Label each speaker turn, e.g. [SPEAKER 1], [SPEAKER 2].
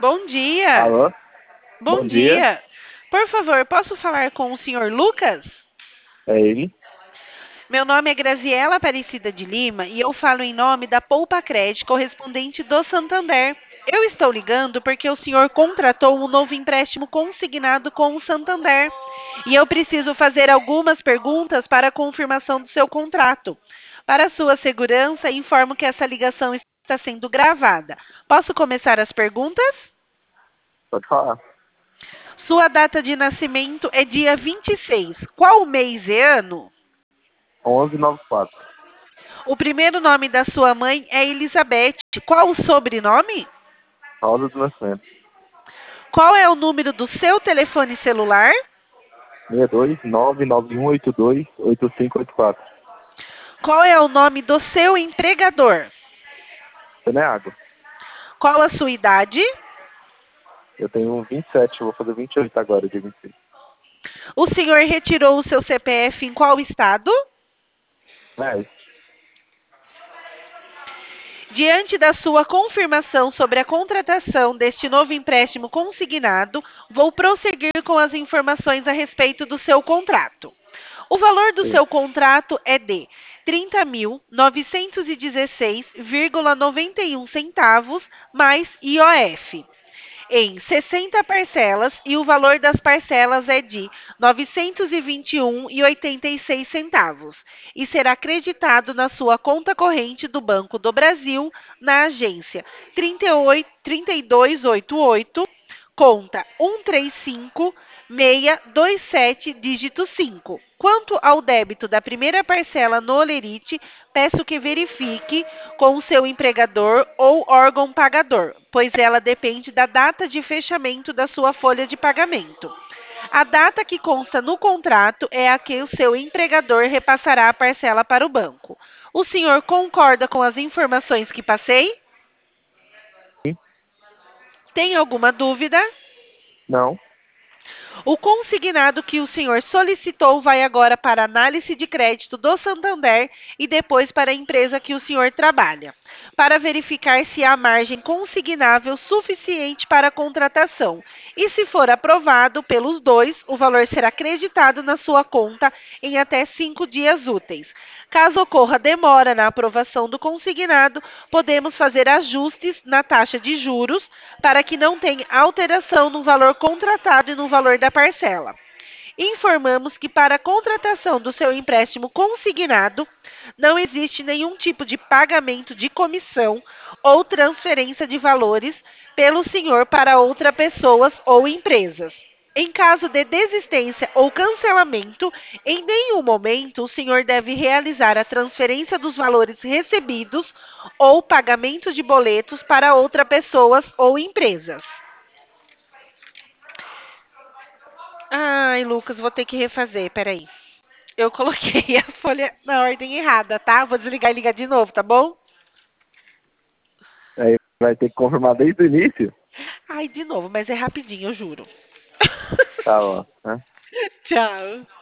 [SPEAKER 1] Bom dia.
[SPEAKER 2] Alô?
[SPEAKER 1] Bom
[SPEAKER 2] Bom dia,
[SPEAKER 1] dia. Por favor, posso falar com o senhor Lucas?
[SPEAKER 2] é ele.
[SPEAKER 1] Meu nome é Graziela Aparecida de Lima e eu falo em nome da Poupa Crédito, correspondente do Santander. Eu estou ligando porque o senhor contratou um novo empréstimo consignado com o Santander e eu preciso fazer algumas perguntas para a confirmação do seu contrato. Para sua segurança, informo que essa ligação está sendo gravada. Posso começar as perguntas?
[SPEAKER 2] Pode falar.
[SPEAKER 1] Sua data de nascimento é dia 26. Qual mês e ano?
[SPEAKER 2] 1194.
[SPEAKER 1] O primeiro nome da sua mãe é Elizabeth. Qual o sobrenome?
[SPEAKER 2] Rosa do Nascimento.
[SPEAKER 1] Qual é o número do seu telefone celular?
[SPEAKER 2] 62 991828584.
[SPEAKER 1] Qual é o nome do seu empregador?
[SPEAKER 2] Você não é água.
[SPEAKER 1] Qual a sua idade?
[SPEAKER 2] Eu tenho 27, eu vou fazer 28 agora, dia 26.
[SPEAKER 1] O senhor retirou o seu CPF em qual estado?
[SPEAKER 2] É,
[SPEAKER 1] Diante da sua confirmação sobre a contratação deste novo empréstimo consignado, vou prosseguir com as informações a respeito do seu contrato. O valor do
[SPEAKER 2] sim.
[SPEAKER 1] seu contrato é de 30.916,91 mais IOF em 60 parcelas e o valor das parcelas é de R$ 921,86 e será creditado na sua conta corrente do Banco do Brasil na agência 3288, conta 135627, dígito 5. Quanto ao débito da primeira parcela no Olerite, peço que verifique com o seu empregador ou órgão pagador, pois ela depende da data de fechamento da sua folha de pagamento. A data que consta no contrato é a que o seu empregador repassará a parcela para o banco. O senhor concorda com as informações que passei?
[SPEAKER 2] Sim.
[SPEAKER 1] Tem alguma dúvida?
[SPEAKER 2] Não.
[SPEAKER 1] O consignado que o senhor solicitou vai agora para a análise de crédito do Santander e depois para a empresa que o senhor trabalha, para verificar se há margem consignável suficiente para a contratação. E se for aprovado pelos dois, o valor será creditado na sua conta em até 5 dias úteis. Caso ocorra demora na aprovação do consignado, podemos fazer ajustes na taxa de juros para que não tenha alteração no valor contratado e no valor da parcela. Informamos que para a contratação do seu empréstimo consignado, não existe nenhum tipo de pagamento de comissão ou transferência de valores pelo senhor para outras pessoas ou empresas. Em caso de desistência ou cancelamento, em nenhum momento o senhor deve realizar a transferência dos valores recebidos ou pagamento de boletos para outras pessoas ou empresas. Ai, Lucas, vou ter que refazer, peraí. Eu coloquei a folha na ordem errada, tá? Vou desligar e ligar de novo, tá bom?
[SPEAKER 2] Aí vai ter que confirmar desde o início?
[SPEAKER 1] Ai, de novo, mas é rapidinho, eu juro.
[SPEAKER 2] Tá bom, né?
[SPEAKER 1] Tchau.